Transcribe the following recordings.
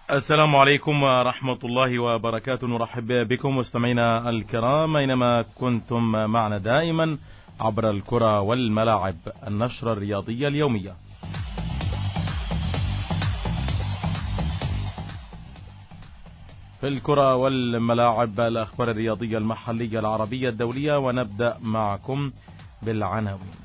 السلام عليكم ورحمة الله وبركاته. نرحب بكم مستمعينا الكرام أينما كنتم معنا دائما عبر الكرة والملاعب، النشرة الرياضية اليومية. في الكرة والملاعب الأخبار الرياضية المحلية العربية الدولية، ونبدأ معكم بالعناوين.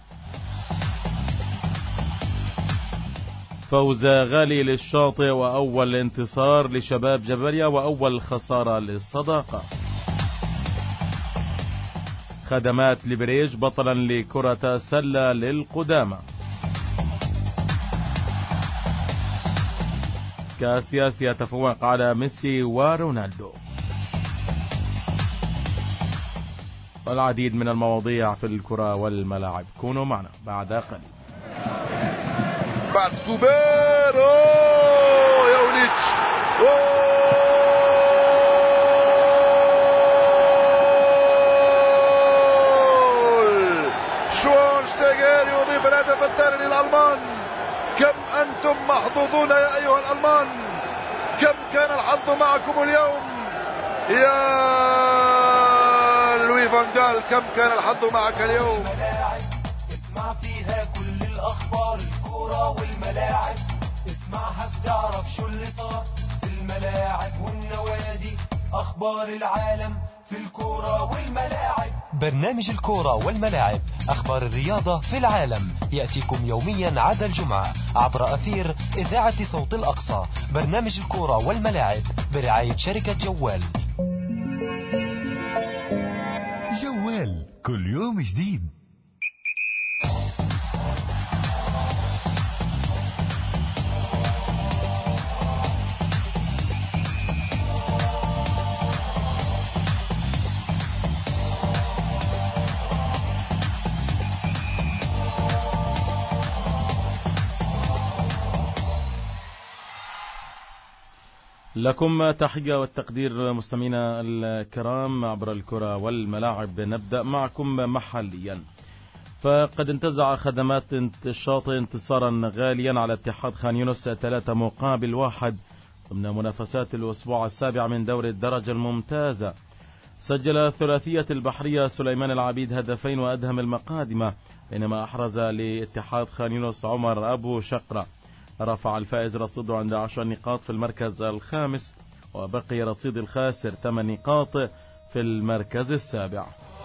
فوز غالي للشاطئ وأول انتصار لشباب جبلية وأول خسارة للصداقة. خدمات لبريج بطلا لكرة السلة للقدامى. كاسياس يتفوق على ميسي ورونالدو. والعديد من المواضيع في الكرة والملاعب، كونوا معنا بعد قليل. بعد ستوبير يا وليدش شوانشتايجر يضيف الهدف الثاني للألمان. كم أنتم محظوظون يا أيها الألمان، كم كان الحظ معكم اليوم يا لوي فان جال، كم كان الحظ معك اليوم. اسمع فيها كل الأخبار، الكرة والملاعب اسمعها بتعرف شو اللي صار في الملاعب والنوادي، أخبار العالم في الكرة والملاعب. برنامج الكرة والملاعب، أخبار الرياضة في العالم، يأتيكم يوميا عدا الجمعة عبر أثير إذاعة صوت الأقصى. برنامج الكرة والملاعب برعاية شركة جوال. جوال كل يوم جديد. لكم تحية والتقدير مستمعينا الكرام عبر الكرة والملاعب. نبدأ معكم محليا. فقد انتزع خدمات الشاطئ انتصارا غاليا على اتحاد خان يونس 3-1 ضمن منافسات الأسبوع السابع من دوري الدرجة الممتازة. سجل ثلاثية البحرية سليمان العبيد هدفين وأدهم المقادمة، بينما أحرز لاتحاد خان يونس عمر أبو شقرة. رفع الفائز رصيده عند 10 نقاط في المركز الخامس، وبقي رصيد الخاسر 8 نقاط في المركز السابع.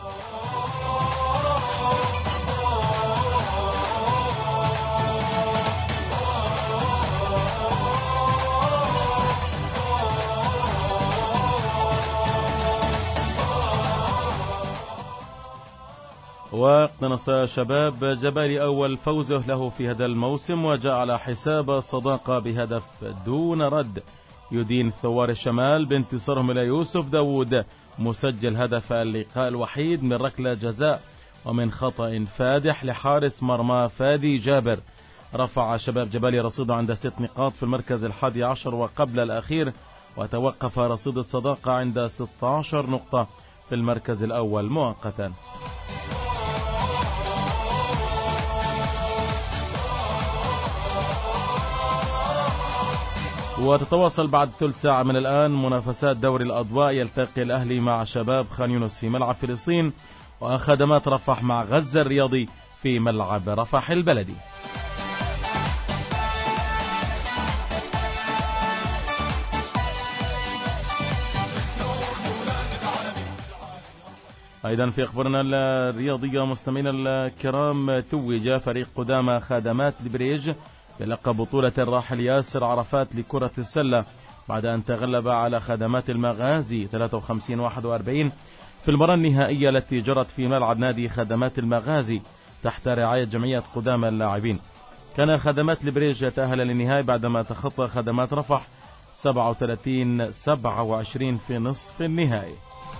واقتنص شباب جبالي أول فوزه له في هذا الموسم، وجاء على حساب الصداقة بهدف دون رد. يدين ثوار الشمال بانتصارهم إلى يوسف داود، مسجل هدف اللقاء الوحيد من ركلة جزاء ومن خطأ فادح لحارس مرمى فادي جابر. رفع شباب جبالي رصيده عند 6 نقاط في المركز 11 وقبل الأخير، وتوقف رصيد الصداقة عند 16 نقطة في المركز الأول مؤقتا. وتتواصل بعد ثلث ساعة من الآن منافسات دوري الأضواء. يلتقي الأهلي مع شباب خان يونس في ملعب فلسطين، وخدمات رفح مع غزة الرياضي في ملعب رفح البلدي. أيضا في أخبارنا الرياضية مستمعينا الكرام، توج فريق قدامى خدمات البريج بلقب بطولة الراحل ياسر عرفات لكرة السلة بعد أن تغلب على خدمات المغازي 53-41 في المباراة النهائية التي جرت في ملعب نادي خدمات المغازي تحت رعاية جمعية قدامى اللاعبين. كان خدمات البريج يتأهل للنهائي بعدما تخطى خدمات رفح 37-27 في نصف النهائي.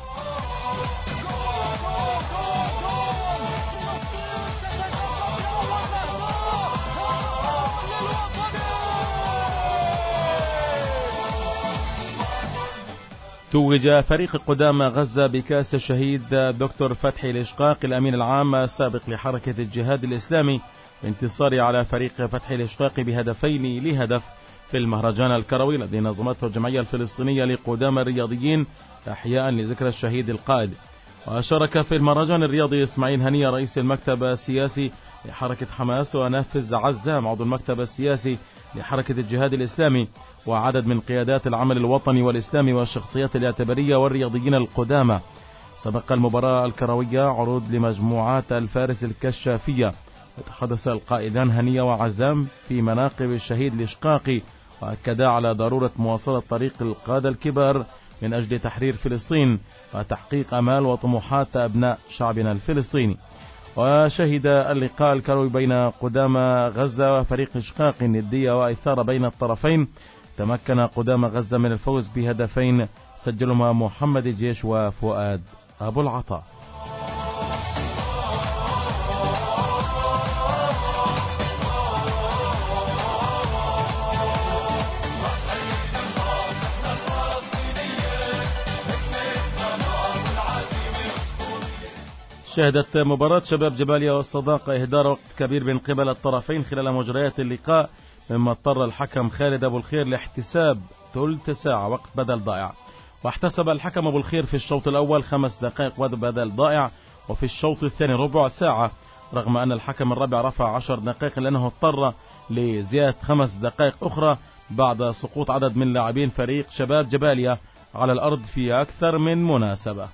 توج فريق قدامى غزة بكأس الشهيد دكتور فتحي الإشقاق الأمين العام السابق لحركة الجهاد الإسلامي بانتصاره على فريق فتحي الإشقاق بهدفين لهدف في المهرجان الكروي الذي نظمته الجمعية الفلسطينية لقدامى الرياضيين إحياء لذكرى الشهيد القائد. وشارك في المهرجان الرياضي إسماعيل هنية رئيس المكتب السياسي لحركة حماس، ونافذ عزام عضو المكتب السياسي لحركة الجهاد الإسلامي، وعدد من قيادات العمل الوطني والإسلامي والشخصيات الاعتبارية والرياضيين القدامى. سبق المباراة الكروية عروض لمجموعات الفارس الكشافية، وتحدث القائدان هنية وعزام في مناقب الشهيد الإشقاقي، وأكدا على ضرورة مواصلة طريق القادة الكبار من أجل تحرير فلسطين وتحقيق أمال وطموحات أبناء شعبنا الفلسطيني. وشهد اللقاء الكروي بين قدامى غزة وفريق إشقاق ندية وإثارة بين الطرفين. تمكن قدامى غزة من الفوز بهدفين سجلهما محمد الجيش وفؤاد أبو العطاء. شهدت مباراة شباب جباليا والصداقة إهدار وقت كبير من قبل الطرفين خلال مجريات اللقاء، مما اضطر الحكم خالد أبو الخير لاحتساب ثلث ساعة وقت بدل ضائع. واحتسب الحكم أبو الخير في الشوط الأول 5 دقائق وقت بدل ضائع، وفي الشوط الثاني ربع ساعة، رغم أن الحكم الرابع رفع 10 دقائق لأنه اضطر لزيادة 5 دقائق أخرى بعد سقوط عدد من لاعبين فريق شباب جباليا على الأرض في أكثر من مناسبة.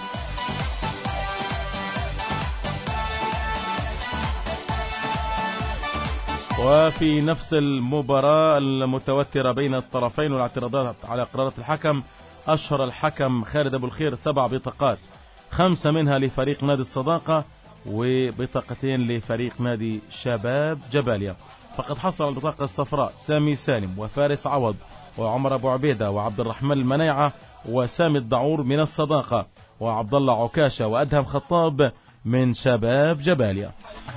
وفي نفس المباراة المتوترة بين الطرفين والاعتراضات على قرارات الحكم، أشهر الحكم خالد أبو الخير 7 بطاقات، 5 منها لفريق نادي الصداقة وبطاقتين لفريق نادي شباب جباليا. فقد حصل على البطاقة الصفراء سامي سالم وفارس عوض وعمر أبو عبيدة وعبد الرحمن المنيعة وسامي الدعور من الصداقة وعبد الله عكاشة وأدهم خطاب من شباب جباليا.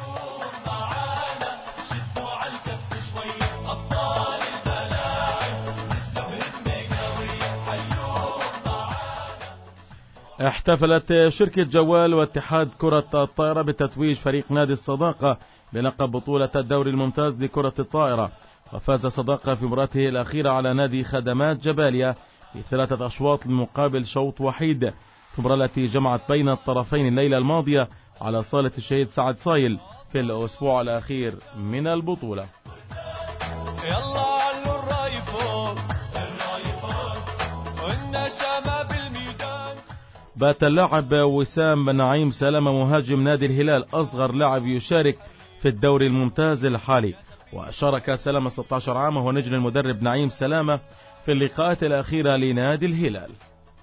احتفلت شركة جوال واتحاد كرة الطائرة بتتويج فريق نادي الصداقة بلقب بطولة الدوري الممتاز لكرة الطائرة، وفاز صداقة في مباراته الأخيرة على نادي خدمات جباليا ب3 أشواط مقابل شوط وحيد، في المباراة التي جمعت بين الطرفين الليلة الماضية على صالة الشهيد سعد صايل في الأسبوع الأخير من البطولة. بات اللاعب وسام بن نعيم سلامة مهاجم نادي الهلال أصغر لاعب يشارك في الدوري الممتاز الحالي، وشارك سلامة 16 عام وهو نجم المدرب نعيم سلامة في اللقاءات الأخيرة لنادي الهلال.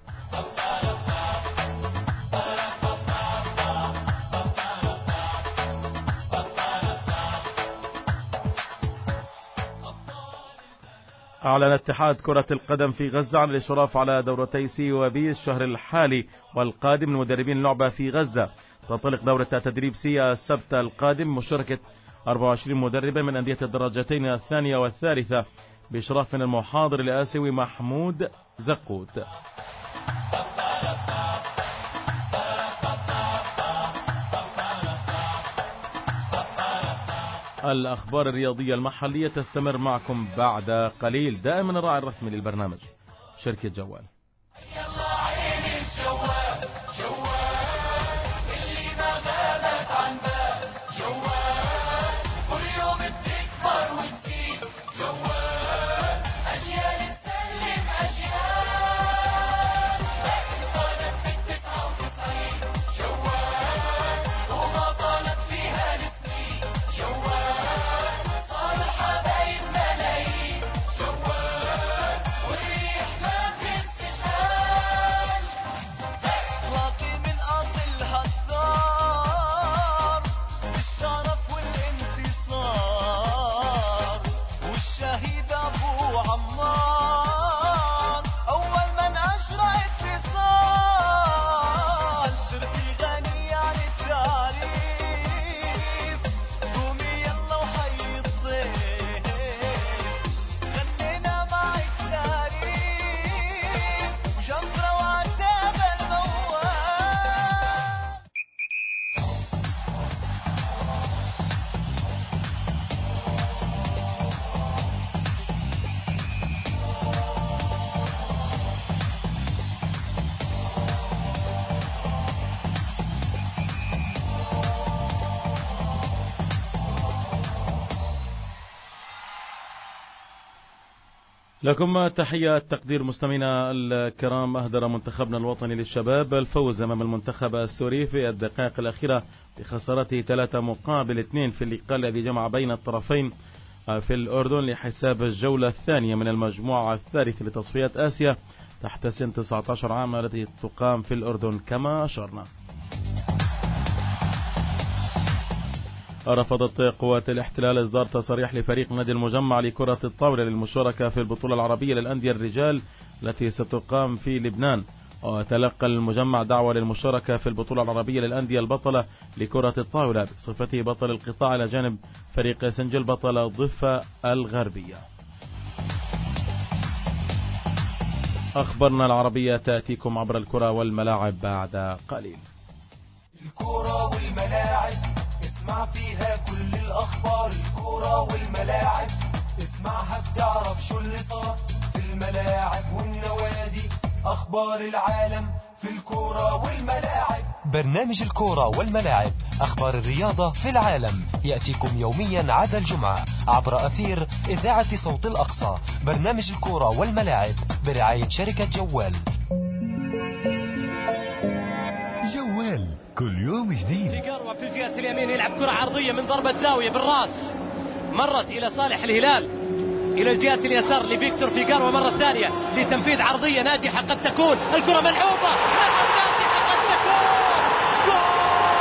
أعلن اتحاد كرة القدم في غزة عن الإشراف على دورتي سي وبي الشهر الحالي والقادم لمدربين اللعبة في غزة. تنطلق دورة تدريب سي السبت القادم مشاركة 24 مدربا من أندية الدرجتين الثانية والثالثة بإشراف من المحاضر الآسيوي محمود زقوت. الأخبار الرياضية المحلية تستمر معكم بعد قليل. دائما الراعي الرسمي للبرنامج شركة جوال. لكم تحية تقدير مستمعينا الكرام. أهدر منتخبنا الوطني للشباب الفوز أمام المنتخب السوري في الدقائق الأخيرة بخسارته 3-2 في اللقاء الذي جمع بين الطرفين في الأردن لحساب الجولة الثانية من المجموعة الثالثة لتصفيات آسيا تحت سن 19 عام التي تقام في الأردن كما أشرنا. رفضت قوات الاحتلال إصدار تصريح لفريق نادي المجمع لكرة الطاولة للمشاركة في البطولة العربية للأندية الرجال التي ستقام في لبنان. وتلقى المجمع دعوة للمشاركة في البطولة العربية للأندية البطلة لكرة الطاولة بصفته بطل القطاع إلى جانب فريق سنجل بطل الضفة الغربية. أخبارنا العربية تأتيكم عبر الكرة والملاعب بعد قليل. الكرة والملاعب اسمع فيها كل الأخبار. الكرة والملاعب اسمعها بتعرف شو اللي صار في الملاعب والنوادي. أخبار العالم في الكرة والملاعب. برنامج الكرة والملاعب أخبار الرياضة في العالم يأتيكم يوميا عدا الجمعة عبر أثير إذاعة صوت الأقصى. برنامج الكرة والملاعب برعاية شركة جوال. جوال كل يوم جديد. فيجاروا في الجهة اليمين يلعب كرة عرضية من ضربة زاوية بالراس، مرت إلى صالح الهلال. إلى الجهة اليسار لفيكتور فيجاروا مرة ثانية لتنفيذ عرضية ناجحة قد تكون. الكرة ملعوبة، نعم ناجحة قد تكون. جول!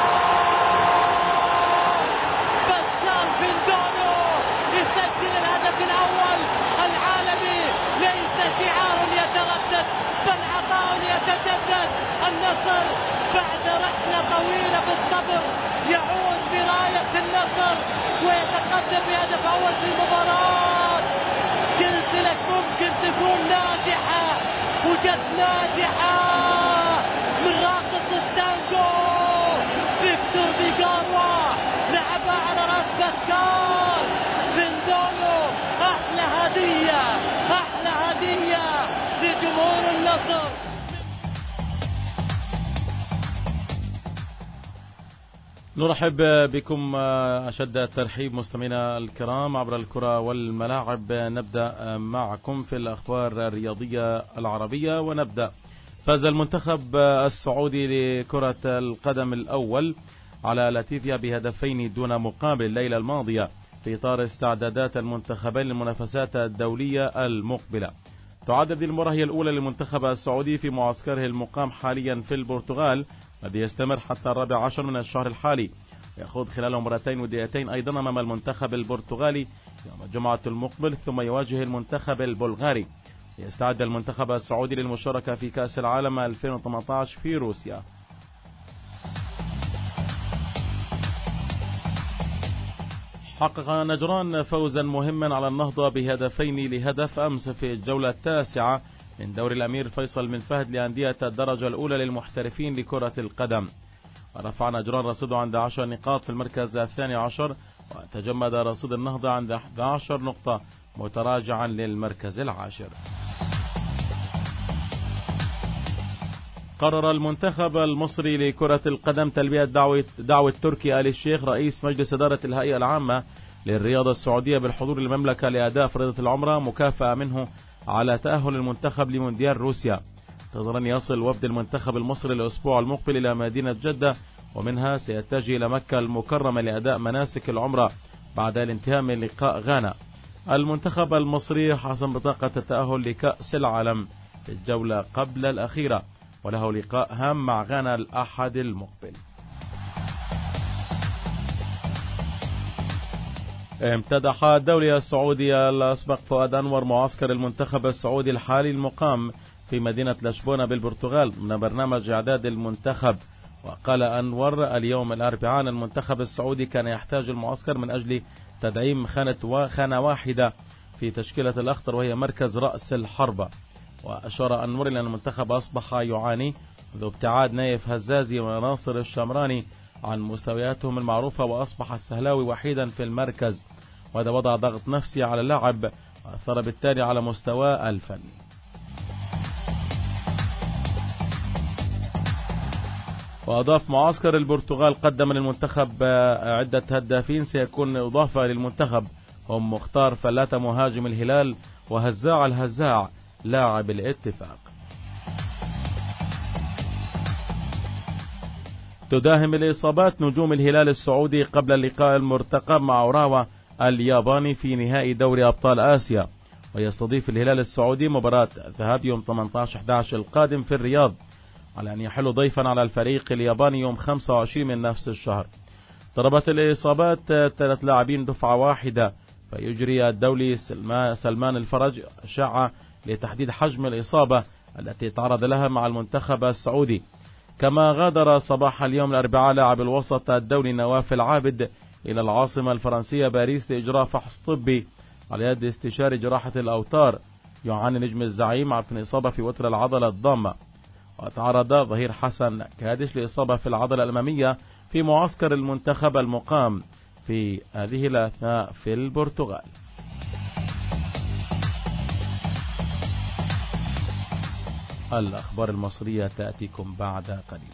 باسكال فيندونو يسجل الهدف الأول العالمي. ليس شعار يتردد بل عطاء يتجدد. النصر بعد رحلة طويلة بالصبر يعود براية النصر ويتقدم بهدف أول في المباراة. قلت لك ممكن تكون ناجحة وجت ناجحة من راقص التانجو فيكتور فيجاروا، لعبها على راس باسكال فيندونو. أحلى هدية، أحلى هدية لجمهور النصر. نرحب بكم أشد الترحيب مستمعينا الكرام عبر الكرة والملاعب. نبدأ معكم في الأخبار الرياضية العربية، ونبدأ. فاز المنتخب السعودي لكرة القدم الأول على لاتفيا بهدفين دون مقابل الليلة الماضية في إطار استعدادات المنتخبين للمنافسات الدولية المقبلة. تعد هذه المباراة هي الأولى للمنتخب السعودي في معسكره المقام حاليا في البرتغال الذي يستمر حتى 14 من الشهر الحالي، يخوض خلاله مباراتين وديتين أيضا أمام المنتخب البرتغالي يوم الجمعة المقبل، ثم يواجه المنتخب البلغاري. يستعد المنتخب السعودي للمشاركة في كأس العالم 2018 في روسيا. حقق نجران فوزا مهما على النهضة بهدفين لهدف أمس في الجولة التاسعة من دوري الأمير فيصل بن فهد لأندية الدرجة الأولى للمحترفين لكرة القدم. ورفع نجران رصيده عند 10 نقاط في المركز الثاني عشر، وتجمد رصيد النهضة عند 11 نقطة متراجعا للمركز العاشر. قرر المنتخب المصري لكرة القدم تلبية دعوة تركي آل الشيخ رئيس مجلس إدارة الهيئة العامة للرياضة السعودية بالحضور للمملكة لأداء فريضة العمرة مكافأة منه على تأهل المنتخب لمونديال روسيا. انتظر أن يصل وفد المنتخب المصري الأسبوع المقبل إلى مدينة جدة، ومنها سيتجه إلى مكة المكرمة لأداء مناسك العمرة بعد الانتهاء من لقاء غانا. المنتخب المصري حسم بطاقة التأهل لكأس العالم في الجولة قبل الأخيرة، وله لقاء هام مع غانا الأحد المقبل. امتدح الدولي السعودي الأسبق فؤاد أنور معسكر المنتخب السعودي الحالي المقام في مدينة لشبونة بالبرتغال من برنامج إعداد المنتخب. وقال أنور اليوم الأربعاء المنتخب السعودي كان يحتاج المعسكر من أجل تدعيم خانة واحدة في تشكيلة الأخضر وهي مركز رأس الحربة. وأشار أنور إلى أن المنتخب أصبح يعاني منذ ابتعاد نايف هزازي وناصر الشمراني عن مستوياتهم المعروفة، وأصبح السهلاوي وحيدا في المركز، وهذا وضع ضغط نفسي على اللاعب وأثر بالتالي على مستواه الفني. وأضاف معسكر البرتغال قدم للمنتخب عدة هدافين سيكون إضافة للمنتخب، هم مختار فلاتة مهاجم الهلال وهزاع الهزاع لاعب الاتفاق. تداهم الإصابات نجوم الهلال السعودي قبل اللقاء المرتقب مع أوراوا الياباني في نهائي دوري أبطال آسيا، ويستضيف الهلال السعودي مباراة ذهاب يوم 18/11 القادم في الرياض، على أن يحل ضيفا على الفريق الياباني يوم 25 من نفس الشهر. ضربت الإصابات 3 لاعبين دفعة واحدة، فيجري الدولي سلمان الفرج أشعة لتحديد حجم الإصابة التي تعرض لها مع المنتخب السعودي. كما غادر صباح اليوم الأربعاء لاعب الوسط الدولي نواف العابد إلى العاصمة الفرنسية باريس لإجراء فحص طبي على يد استشاري جراحة الأوتار. يعاني نجم الزعيم من إصابة في وتر العضلة الضامة، وتعرض ظهير حسن كادش لإصابة في العضلة الأمامية في معسكر المنتخب المقام في هذه الأثناء في البرتغال. الأخبار المصرية تأتيكم بعد قليل.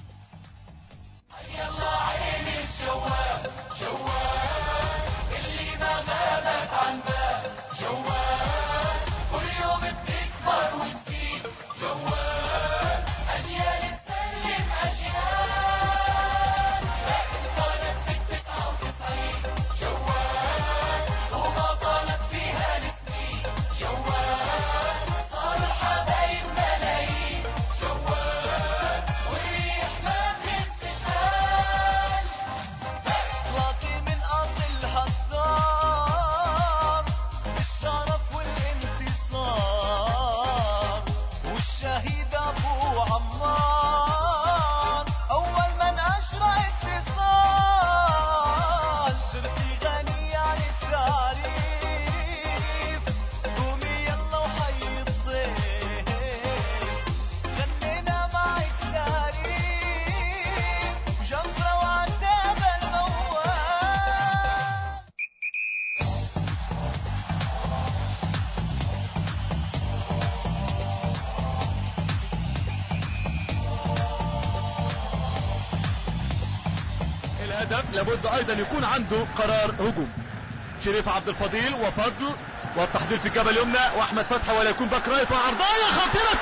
لابد ايضا يكون عنده قرار هجوم. شريف عبد الفضيل وفضل والتحضير في الجبهه اليمنى واحمد فتحي ولا يكون باك رايت وعرضيه خطيره.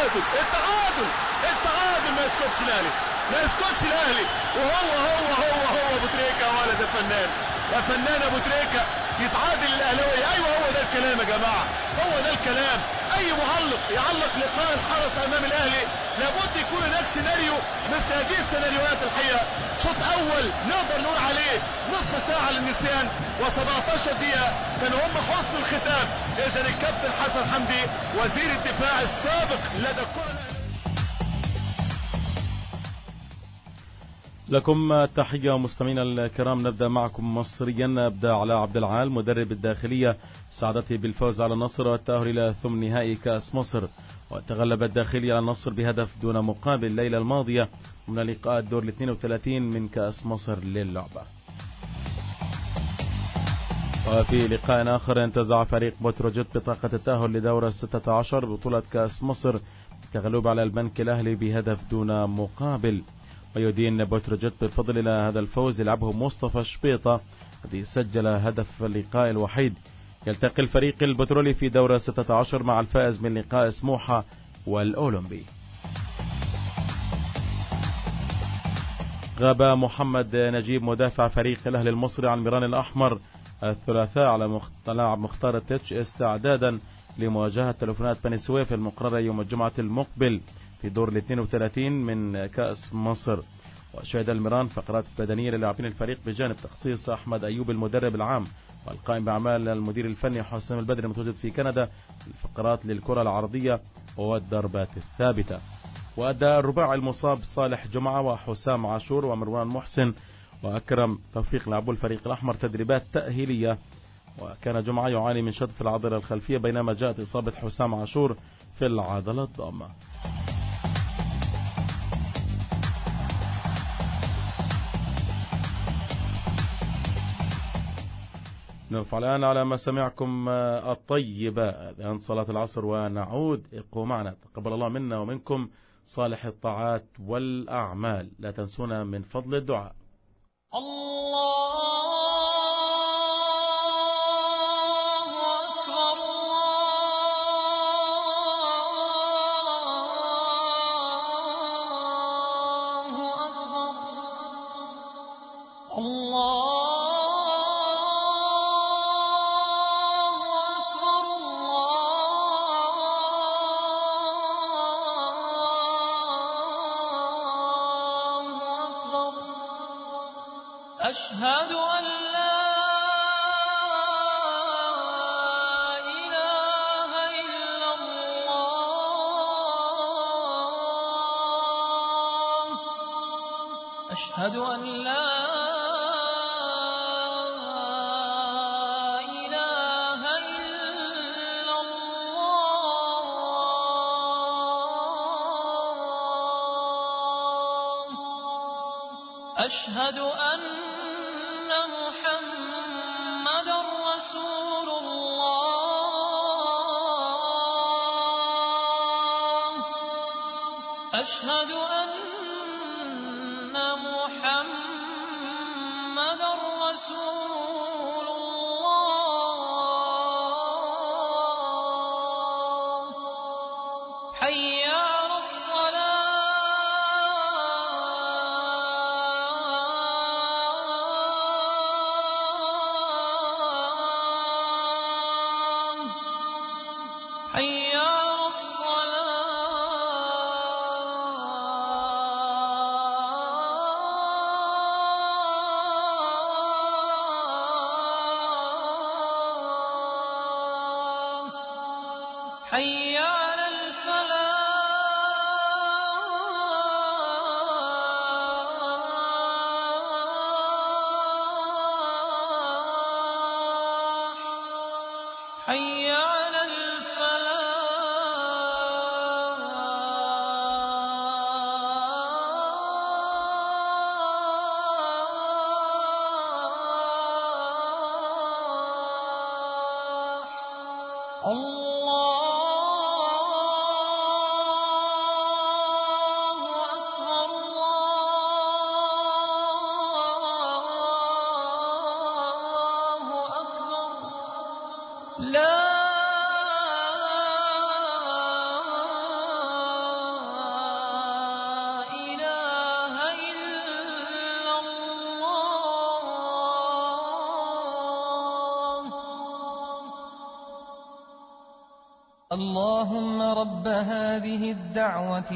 التعادل ما يسكتش الاهلي وهو ابو تريكه يا ولد يا فنان ابو تريكه يتعادل الاهلاوي. ايوه هو ده الكلام يا جماعه، هو ده الكلام. اي معلق يعلق لقاء الحرس امام الاهلي لابد يكون هناك سيناريو مثل هذه السيناريوهات. الحقيقه شوط اول نقدر نقول عليه نصف ساعه للنسيان و17 دقيقه كانوا هم حسن الختام. اذا الكابتن حسن حمدي وزير الدفاع السابق لدى الكره. لكم تحية مستمعينا الكرام. نبدأ معكم مصريا. نبدأ على عبد العال مدرب الداخلية سعادته بالفوز على النصر والتأهل إلى ثمن نهائي كأس مصر، وتغلب الداخلية على النصر بهدف دون مقابل الليلة الماضية من لقاء الدور 32 من كأس مصر للعبة. وفي لقاء آخر انتزع فريق بتروجيت بطاقة التأهل لدورة 16 بطولة كأس مصر بالتغلب على البنك الأهلي بهدف دون مقابل. ويدين بتروجيت بالفضل إلى هذا الفوز يلعبه مصطفى شبيطة الذي سجل هدف اللقاء الوحيد. يلتقي الفريق البترولي في دورة 16 مع الفائز من لقاء سموحة والأولمبي. غاب محمد نجيب مدافع فريق الأهلي المصري عن الميران الأحمر الثلاثاء على لاعب مختار التتش استعدادا لمواجهة تلفونات بني سويف المقررة يوم الجمعة المقبل في دور 32 من كأس مصر. وشهد الميران فقرات بدنية للاعبين الفريق بجانب تخصيص أحمد أيوب المدرب العام والقائم بأعمال المدير الفني حسام البدري المتواجد في كندا الفقرات للكرة العرضية والضربات الثابتة. وأدى الرباعي المصاب صالح جمعة وحسام عاشور ومروان محسن وأكرم توفيق لعبوا الفريق الأحمر تدريبات تأهيلية. وكان جمعة يعاني من شد في العضلة الخلفية بينما جاءت إصابة حسام عاشور في العضلة الضامة. نرفع الآن على مسامعكم الطيبة أذان صلاة العصر ونعود. ابقوا معنا. تقبل الله منا ومنكم صالح الطاعات والأعمال. لا تنسونا من فضل الدعاء. الله أكبر الله أشهد أن لا إله إلا الله أشهد أن لا إله إلا الله أشهد أن محمدًا رسول الله أشهد أن محمدًا رسول الله حي على حي على الصلاة حي على الفلاح حي على الفلاح الله أكبر الله أكبر لا إله إلا الله اللهم رب هذه الدعوة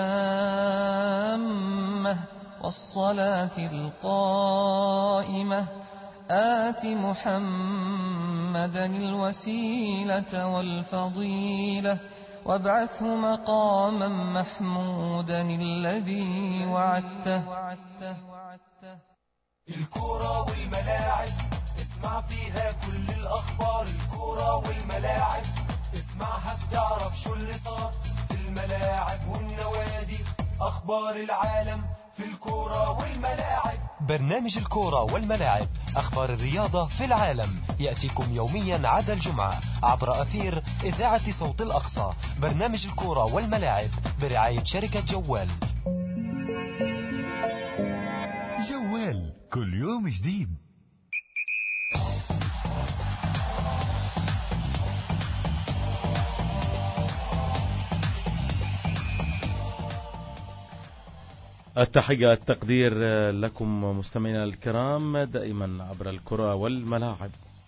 التامة والصلاة القائمة آت محمدا الوسيلة والفضيلة وابعثه مقاما محمودا الذي وعدته. الكورة والملاعب اسمع فيها كل الأخبار. الكورة والملاعب اسمعها بتعرف شو اللي صار في الملاعب والنوادي. أخبار العالم في الكورة والملاعب. برنامج الكورة والملاعب، أخبار الرياضة في العالم، يأتيكم يوميا عدا الجمعة عبر أثير إذاعة صوت الأقصى. برنامج الكورة والملاعب برعاية شركة جوال. جوال كل يوم جديد. التحية التقدير لكم مستمعينا الكرام دائما عبر الكرة والملاعب.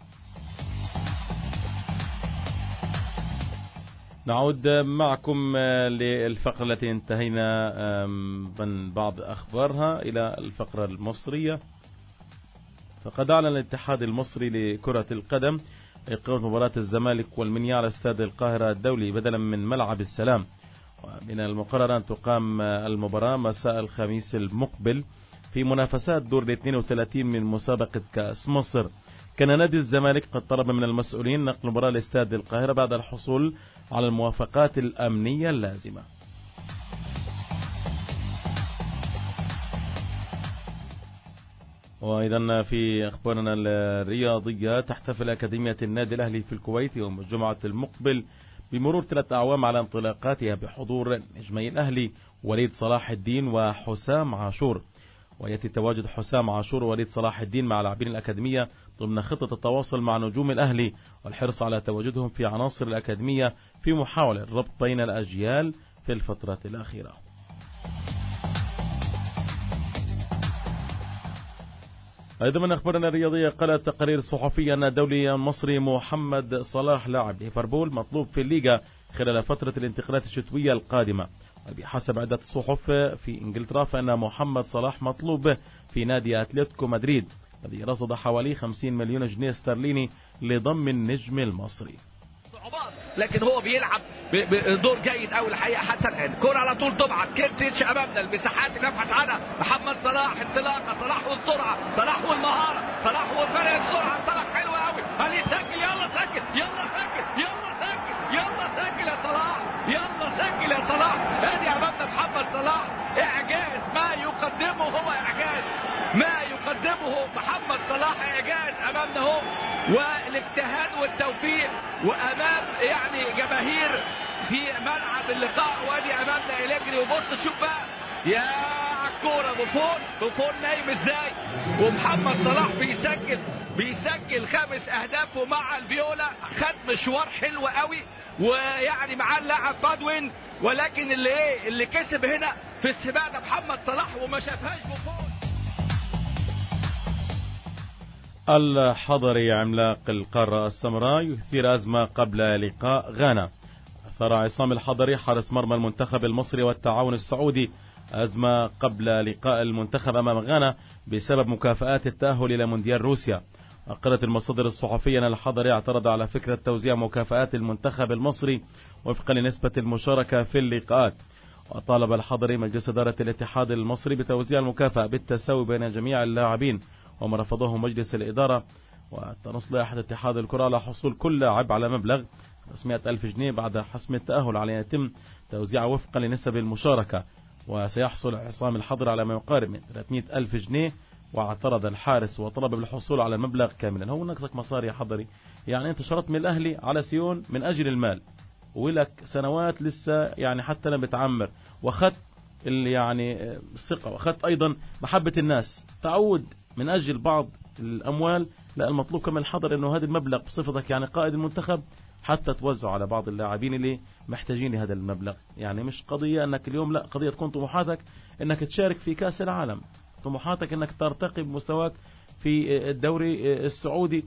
نعود معكم للفقرة التي انتهينا من بعض أخبارها إلى الفقرة المصرية. فقد أعلن الاتحاد المصري لكرة القدم إقامة مباراة الزمالك والمنيا على استاد القاهرة الدولي بدلا من ملعب السلام. ومن المقرر أن تقام المباراة مساء الخميس المقبل في منافسات دور 32 من مسابقة كأس مصر. كان نادي الزمالك قد طلب من المسؤولين نقل المباراة لاستاد القاهرة بعد الحصول على الموافقات الأمنية اللازمة. وأيضا في أخبارنا الرياضية، تحتفل أكاديمية النادي الأهلي في الكويت يوم الجمعة المقبل بمرور 3 أعوام على انطلاقاتها بحضور نجمي الأهلي وليد صلاح الدين وحسام عاشور. ويأتي تواجد حسام عاشور ووليد صلاح الدين مع لاعبين الأكاديمية ضمن خطة التواصل مع نجوم الأهلي والحرص على تواجدهم في عناصر الأكاديمية في محاولة الربط بين الأجيال في الفترة الأخيرة. أيضا من أخبارنا الرياضية، قالت تقارير صحفية أن الدولي المصري محمد صلاح لاعب ليفربول مطلوب في الليغا خلال فترة الانتقالات الشتوية القادمة. وبحسب عدة صحف في إنجلترا فإن محمد صلاح مطلوب في نادي أتلتيكو مدريد الذي رصد حوالي 50 مليون جنيه استرليني لضم النجم المصري. لكن هو بيلعب بدور جيد قوي الحقيقه حتى الان. كرة على طول تبعت، كيرتيتش امامنا، المساحات اللي نبحث عنها، محمد صلاح، انطلاقه، صلاح والسرعه، صلاح والمهاره، صلاح وفرق السرعه، انطلق حلو قوي، هل يسجل؟ يلا سجل، يلا سجل، يلا سجل، يلا سجل يا صلاح، يلا سجل يا صلاح. ادي امامنا محمد صلاح، اعجاز، ما يقدمه هو اعجاز، ما يقدمه محمد صلاح اعجاز امامنا هو، والاجتهاد والتوفيق وامام يعني جماهير في ملعب اللقاء. وادي امامنا إليجري، وبص شوف بقى يا عالكوره، بوفون نايم ازاي، ومحمد صلاح بيسجل 5 اهدافه مع الفيولا. خد مشوار حلو قوي، ويعني معاه اللاعب بادوين، ولكن اللي كسب هنا في السباق ده محمد صلاح، وما شافهاش بوفون. الحضري عملاق القارة السمراء يثير أزمة قبل لقاء غانا. أثار عصام الحضري حارس مرمى المنتخب المصري والتعاون السعودي أزمة قبل لقاء المنتخب أمام غانا بسبب مكافآت التأهل إلى مونديال روسيا. أقرت المصادر الصحفية أن الحضري اعترض على فكرة توزيع مكافآت المنتخب المصري وفقا لنسبة المشاركة في اللقاءات. وطالب الحضري مجلس إدارة الاتحاد المصري بتوزيع المكافأة بالتساوي بين جميع اللاعبين، وما رفضه مجلس الإدارة. وتنص لائحة اتحاد الكرة على حصول كل لاعب على مبلغ 500,000 جنيه بعد حسم التأهل، على أن يتم توزيعه وفقا لنسب المشاركة. وسيحصل عصام الحضري على ما يقارب من 300,000 جنيه. واعترض الحارس وطلب بالحصول على المبلغ كاملا. هو نقصك مصاري يا حضري، يعني أنت شرطت من الأهلي على سيون من أجل المال، ولك سنوات لسه يعني حتى لم بتعمر، وأخذت يعني الثقة، وأخذت أيضا محبة الناس، تعود من أجل بعض الأموال. لا، المطلوب كما الحضر أنه هذا المبلغ بصفتك يعني قائد المنتخب حتى توزعه على بعض اللاعبين اللي محتاجين لهذا المبلغ. يعني مش قضية أنك اليوم، لا، قضية تكون طموحاتك أنك تشارك في كأس العالم، طموحاتك أنك ترتقي بمستواك في الدوري السعودي.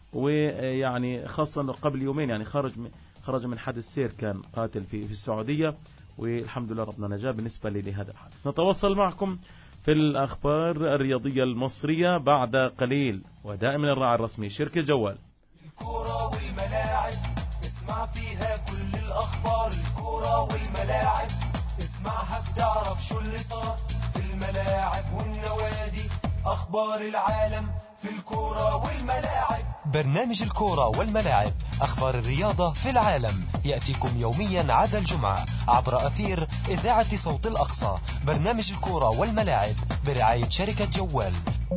ويعني خاصة قبل يومين يعني خرج من حادث سير كان قاتل في السعودية، والحمد لله ربنا نجاه بالنسبة لهذا الحادث. نتواصل معكم في الأخبار الرياضية المصرية بعد قليل، ودائما الراعي الرسمي شركة جوال. الكورة والملاعب اسمع فيها كل الأخبار، الكورة والملاعب اسمعها بتعرف شو اللي صار في الملاعب والنوادي، أخبار العالم في الكورة والملاعب. برنامج الكورة والملاعب، أخبار الرياضة في العالم، يأتيكم يوميا عدا الجمعة عبر أثير إذاعة صوت الأقصى. برنامج الكورة والملاعب برعاية شركة جوال.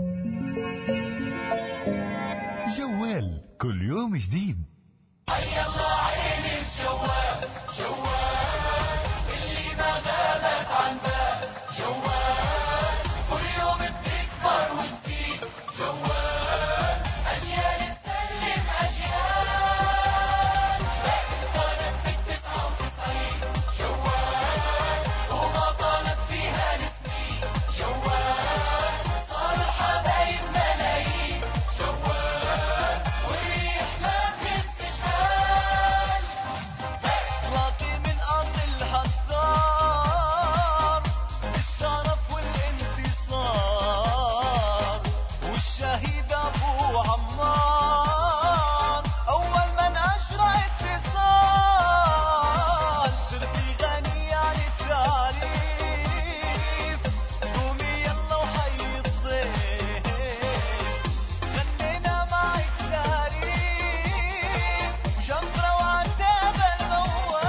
جوال كل يوم جديد. حي الله عيني الجوال، جوال اللي ما غابت عن بال، جوال كل يوم بتكبر وتزيد، جوال أجيال تسلم أجيال، باقي طالب في 99 جوال، وما طالب فيها السنين، جوال صار الحبايب ملايين، جوال والريح ما بتستشهال، واطي من أرض الحصار، الشرف والانتصار، والشهيد أبو عمار أول من أجرى اتصال، صرتي غنية عن التعريف، قومي يلا وحي الضيف، غنينا معك تاريخ وجمرة وعتاب الموال.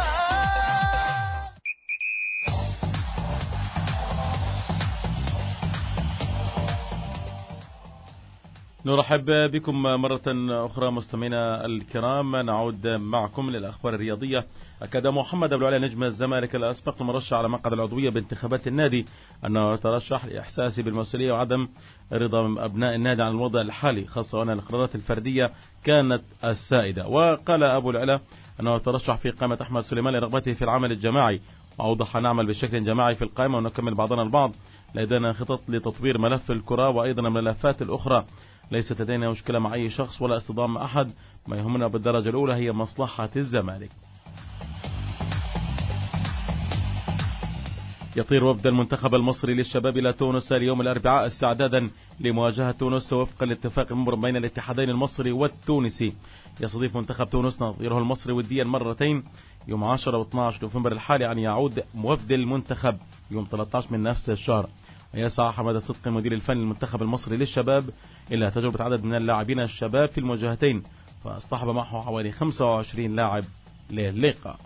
نرحب بكم مرة أخرى مستمعينا الكرام. نعود معكم للأخبار الرياضية. أكد محمد أبو العلا نجم الزمالك الأسبق المرشح على مقعد العضوية بانتخابات النادي أنه يترشح لإحساسه بالمسؤولية وعدم رضا أبناء النادي عن الوضع الحالي، خاصة وأن القرارات الفردية كانت السائدة. وقال أبو العلا أنه يترشح في قائمة أحمد سليمان لرغبته في العمل الجماعي، وأوضح نعمل بشكل جماعي في القائمة ونكمل بعضنا البعض. لدينا خطط لتطوير ملف الكرة وأيضا الملفات الأخرى، ليست لدينا مشكلة مع أي شخص ولا اصطدام أحد، ما يهمنا بالدرجة الأولى هي مصلحة الزمالك. يطير وفد المنتخب المصري للشباب إلى تونس اليوم الأربعاء استعدادا لمواجهة تونس وفقا لاتفاق المبرم بين الاتحادين المصري والتونسي. يستضيف منتخب تونس نظيره المصري وديا مرتين يوم 10 و12 نوفمبر الحالي، أن يعود وفد المنتخب يوم 13 من نفس الشهر. ويسعى حمادة صدقي المدير الفني للمنتخب المصري للشباب إلى تجربة عدد من اللاعبين الشباب في المواجهتين، فاصطحب معه حوالي 25 لاعب للقاء.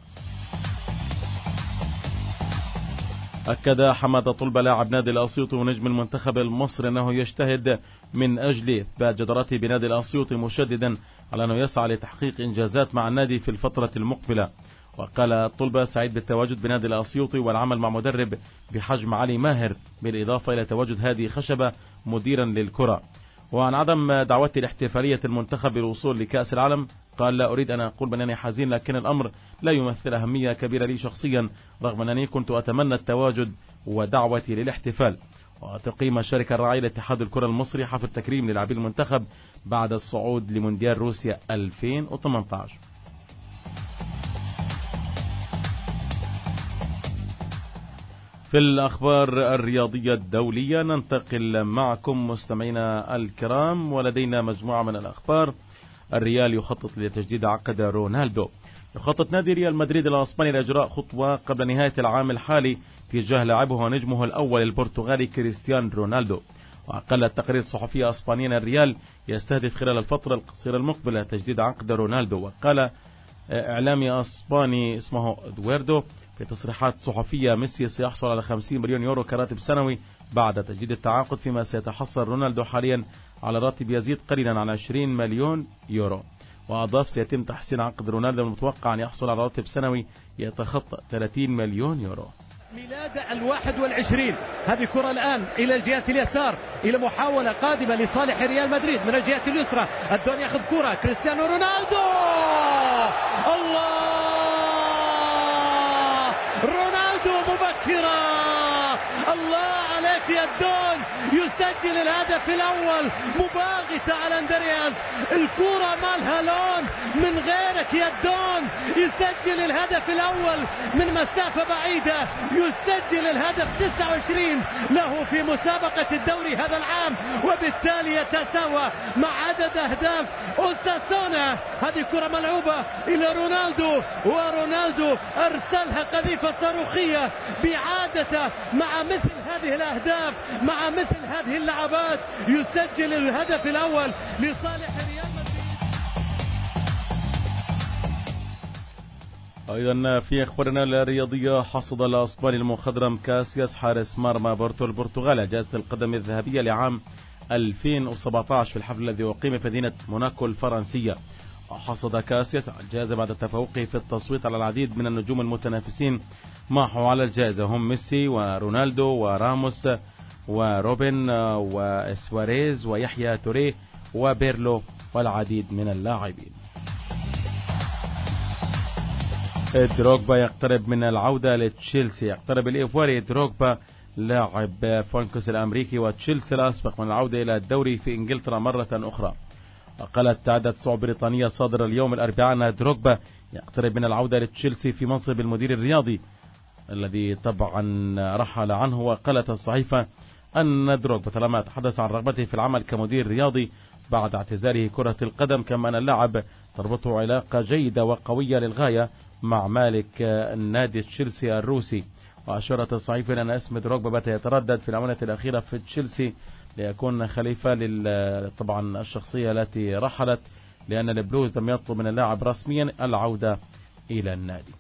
أكد حمادة طلبة لاعب نادي الأسيوطي ونجم المنتخب المصري أنه يجتهد من أجل إثبات جدارته بنادي الأسيوطي، مشددا على أنه يسعى لتحقيق إنجازات مع النادي في الفترة المقبلة. وقال طلبة سعيد بالتواجد بنادي الأسيوطي والعمل مع مدرب بحجم علي ماهر، بالإضافة إلى تواجد هادي خشبة مديرا للكرة. وعن عدم دعوتي لاحتفالية المنتخب بالوصول لكأس العالم قال: لا أريد أن أقول بأنني حزين، لكن الأمر لا يمثل أهمية كبيرة لي شخصيا، رغم أنني كنت أتمنى التواجد ودعوتي للاحتفال. وتقيم الشركة الراعية لاتحاد الكرة المصري حفل تكريم للاعبي المنتخب بعد الصعود لمونديال روسيا 2018. في الأخبار الرياضية الدولية ننتقل معكم مستمعينا الكرام، ولدينا مجموعة من الأخبار. الريال يخطط لتجديد عقد رونالدو. يخطط نادي ريال مدريد الإسباني لإجراء خطوة قبل نهاية العام الحالي تجاه لاعبه ونجمه الأول البرتغالي كريستيانو رونالدو. وقال التقرير الصحفي الإسباني أن الريال يستهدف خلال الفترة القصيرة المقبلة تجديد عقد رونالدو. وقال إعلامي إسباني اسمه إدواردو في تصريحات صحفية: ميسي سيحصل على 50 مليون يورو كراتب سنوي بعد تجديد التعاقد، فيما سيتحصل رونالدو حاليا على راتب يزيد قليلا عن 20 مليون يورو. وأضاف: سيتم تحسين عقد رونالدو المتوقع أن يحصل على راتب سنوي يتخطى 30 مليون يورو. ميلاد 21. هذه كرة الآن إلى الجهة اليسار، إلى محاولة قادمة لصالح ريال مدريد من الجهة اليسرى. الدون يأخذ كرة كريستيانو رونالدو، الله، رونالدو مبكرا، الله عليك يا الدون، يسجل الهدف الأول مباغتة على اندرياس. الكرة مالها لون من غيرك يا الدون، يسجل الهدف الأول من مسافة بعيدة، يسجل الهدف 29 له في مسابقة الدوري هذا العام، وبالتالي يتساوى مع عدد أهداف أوساسونا. هذه كرة ملعوبة إلى رونالدو، ورونالدو أرسلها قذيفة صاروخية بعادة مع مثل هذه الأهداف، مع مثل هذه اللعبات، يسجل الهدف الأول لصالح ريال مدريد. أيضا في أخبارنا الرياضية، حصد الأسباني المخضرم كاسياس حارس مرمى بورتو البرتغال جائزة القدم الذهبية لعام 2017 في الحفل الذي أقيم في مدينة موناكو الفرنسية. حصد كاسياس الجائزة بعد تفوقه في التصويت على العديد من النجوم المتنافسين معه على الجائزة، هم ميسي ورونالدو وراموس وروبن وسواريز ويحيى توريه وبيرلو والعديد من اللاعبين. دروغبا يقترب من العودة لتشيلسي. يقترب الإيفواري دروغبا لاعب فانكوس الأمريكي وتشيلسي الأسبق من العودة إلى الدوري في إنجلترا مرة أخرى. وقالت عدة صحف بريطانية صادرة اليوم الأربعاء أن دروغبا يقترب من العودة لتشيلسي في منصب المدير الرياضي الذي طبعا رحل عنه. وقالت الصحيفة أن دروغبا طالما تحدث عن رغبته في العمل كمدير رياضي بعد اعتزاله كرة القدم، كما أن اللاعب تربطه علاقة جيدة وقوية للغاية مع مالك النادي تشيلسي الروسي. وأشارت الصحيفة أن اسم دروغبا بات يتردد في الآونة الأخيرة في تشيلسي ليكون خليفة طبعا الشخصية التي رحلت، لأن البلوز لم يطلب من اللاعب رسميا العودة إلى النادي.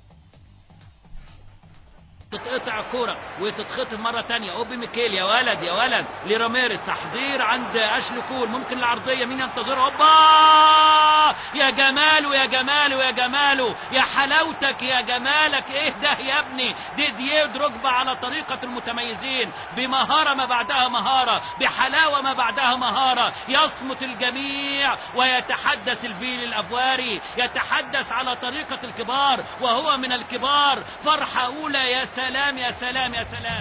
تتقطع الكرة وتتخطف مرة تانية. أوبي ميكيل يا ولد يا ولد لراميريز، تحضير عند أشلي كول، ممكن العرضية مين ينتظرها؟ هوبا يا جماله يا جماله يا جماله يا حلاوتك يا جمالك، ايه ده يا ابني؟ ديدييه دروجبا على طريقة المتميزين، بمهارة ما بعدها مهارة، بحلاوة ما بعدها مهارة، يصمت الجميع ويتحدث الفيل الأفواري، يتحدث على طريقة الكبار وهو من الكبار. فرحة أولى، يا سلام يا سلام يا سلام.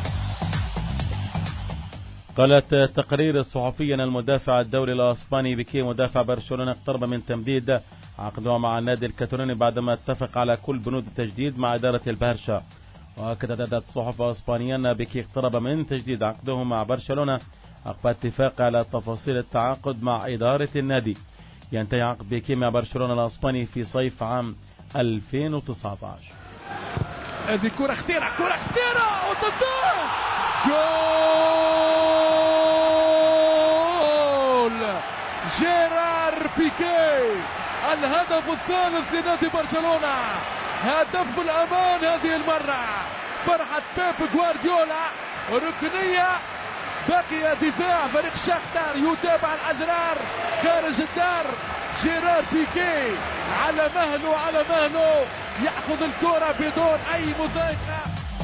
قالت تقرير الصحفي أن المدافع الدولي الإسباني بيكي مدافع برشلونة اقترب من تمديد عقده مع النادي الكاتالوني بعدما اتفق على كل بنود التجديد مع إدارة البرشا. وأكدت صحف إسبانية أن بيكي اقترب من تجديد عقده مع برشلونة عقب اتفاق على تفاصيل التعاقد مع إدارة النادي. ينتهي عقد بيكي مع برشلونة الإسباني في صيف عام 2019. هذه كرة خطيرة وتصدر جول جيرار بيكي، الهدف الثالث لنادي برشلونة، هدف الأمان هذه المرة. فرحة بيب غوارديولا، ركنية، بقي دفاع فريق شاختار يتابع الأزرار خارج الدار. جيرار بيكي على مهله يأخذ الكرة بدون أي مضايقة.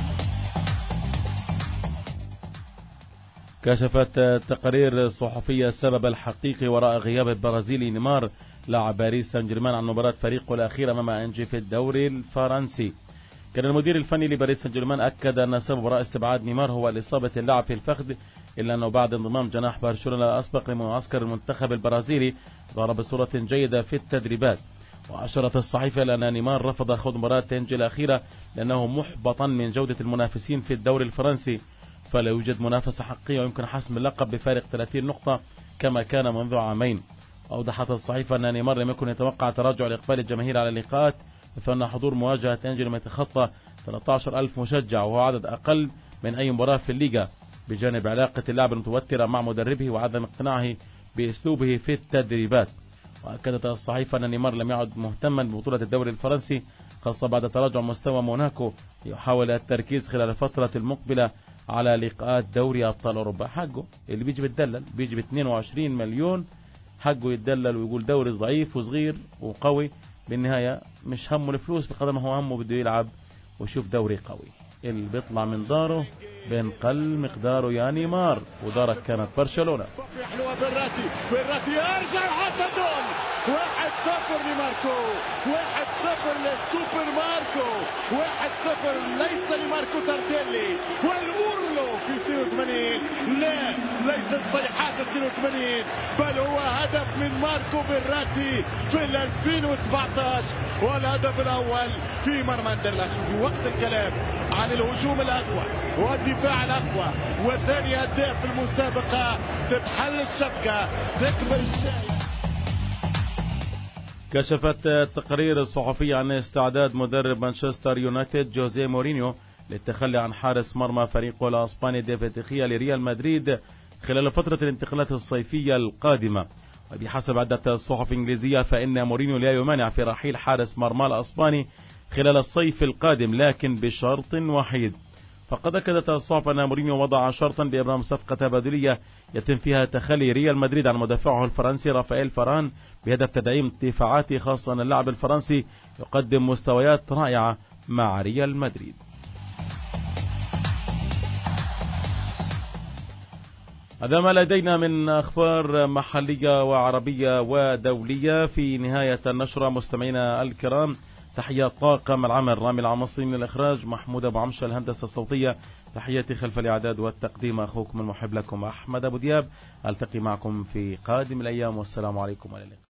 كشفت تقارير صحفية السبب الحقيقي وراء غياب البرازيلي نيمار لاعب باريس سان جيرمان عن مباراة فريقه الأخيرة أمام أنجي في الدوري الفرنسي. كان المدير الفني لباريس سان جيرمان أكد أن سبب وراء استبعاد نيمار هو الإصابة اللاعب في الفخذ، إلا أنه بعد انضمام جناح برشلونة الأسبق لمعسكر المنتخب البرازيلي ظهر بصورة جيدة في التدريبات. وأشارت الصحيفة إلى أن نيمار رفض خوض مباراة أنجي الأخيرة لأنه محبطا من جودة المنافسين في الدوري الفرنسي، فلا يوجد منافسة حقيقية ويمكن حسم اللقب بفارق 30 نقطة كما كان منذ عامين. أوضحت الصحيفة أن نيمار لم يكن يتوقع تراجع الإقبال الجماهير على اللقاءات، فإن حضور مواجهة أنجي لم يتخطى 13,000 مشجع وهو عدد أقل من أي مباراة في الليغا، بجانب علاقة اللاعب المتوترة مع مدربه وعدم اقتناعه بأسلوبه في التدريبات. وأكدت الصحيفة أن نيمار لم يعد مهتما ببطولة الدوري الفرنسي، خاصة بعد تراجع مستوى موناكو، يحاول التركيز خلال الفترة المقبلة على لقاءات دوري أبطال أوروبا. حقه اللي بيجي بتدلل، بيجي ب 22 مليون، حقه يتدلل ويقول دوري ضعيف وصغير وقوي. بالنهاية مش همه الفلوس بقدر ما هو همه بده يلعب ويشوف دوري قوي. اللي بيطلع من داره بينقل مقداره يا نيمار، ودارك كانت برشلونة. حلوة بالراتي يرجع حتى الجول. 1-0 لماركو، 1-0 للسوبر ماركو، 1-0 ليس لماركو تارتيلي والأورلو في 82. لا، ليست صيحات 82 بل هو هدف من ماركو بالراتي في 2017، والهدف الأول في مرمى أندرلخت. في وقت الكلام عن الهجوم الأقوى والدفاع الأقوى والثاني هداف في المسابقة، تتحل الشبكة، تكبر الشاي. كشفت التقارير الصحفية عن استعداد مدرب مانشستر يونايتد جوزيه مورينيو للتخلي عن حارس مرمى فريقه الاسباني ديفيد دخيا لريال مدريد خلال فترة الانتقالات الصيفية القادمة. وبحسب عدة صحف إنجليزية فإن مورينيو لا يمانع في رحيل حارس مرمى الاسباني خلال الصيف القادم، لكن بشرط وحيد. فقد أكدت الصحف أن مورينيو وضع شرطا بإبرام صفقة تبادلية يتم فيها تخلي ريال مدريد عن مدافعه الفرنسي رافائيل فاران بهدف تدعيم دفاعاته، خاصة أن اللاعب الفرنسي يقدم مستويات رائعة مع ريال مدريد. هذا ما لدينا من أخبار محلية وعربية ودولية في نهاية النشرة. مستمعينا الكرام، تحيات طاقم العمل رامي العمصي من الإخراج، محمود أبو عمشة الهندسة الصوتية، تحياتي خلف الإعداد والتقديم أخوكم المحب لكم أحمد أبو دياب. ألتقي معكم في قادم الأيام، والسلام عليكم.